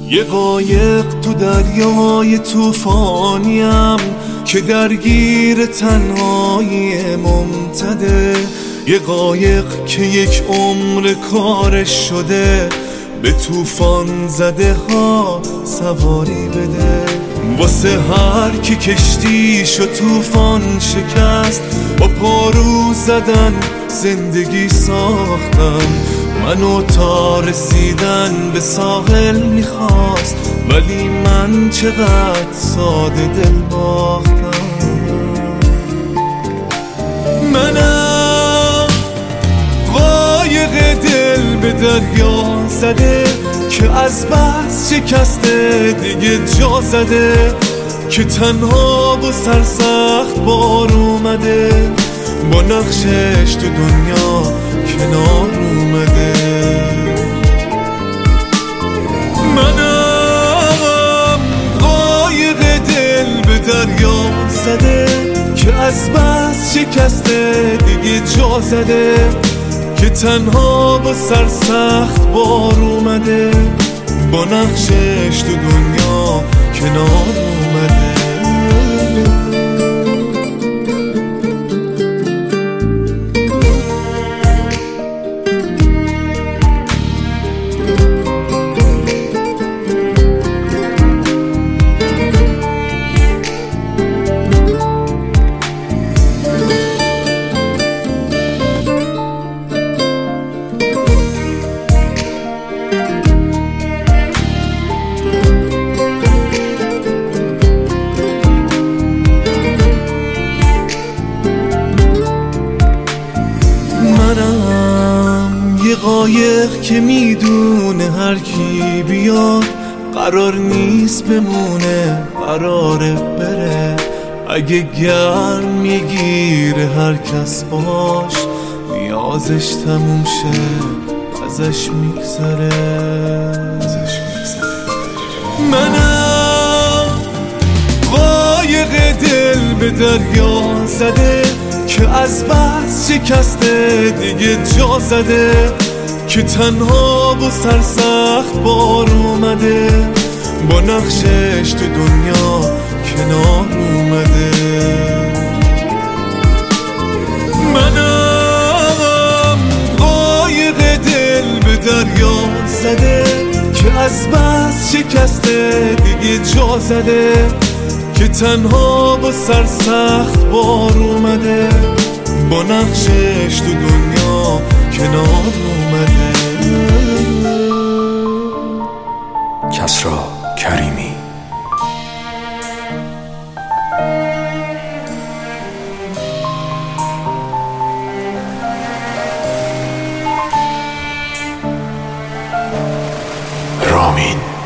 یه قایق تو دریای طوفانیم که درگیر تنهایی ممتده. یه قایق که یک عمر کارش شده به طوفان زده ها سواری بده. واسه هر کی کشتیشو طوفان شکست با پارو زدن زندگی ساختم. منو تا رسیدن به ساحل میخواست ولی من چقدر ساده دل باختم. منم قایق دل به دریا زده که از بس شکسته دیگه جا زده، که تنها و سرسخت بار اومده با نقشش تو دنیا کنار اومده. منم قایق دل به دریا زده که از بس شکسته دیگه جا زده، که تنها با سرسخت بار اومده با نقشش تو دنیا کنار اومده. یه قایق که میدونه هر کی بیاد قرار نیست بمونه، قراره بره. اگه گرم میگیره هر کس باش نیازش تموم شه ازش میگذره. منم قایق دل به دریا زده که از بس شکسته دیگه جا زده، که تنها و سرسخت بار اومده با نقشش تو دنیا کنار اومده. منم قایق دل به دریا زده که از بس شکسته دیگه جا زده، که تنها و سرسخت بار اومده با نقشش تو دنیا کنار اومده. کسری کریمی. رامین.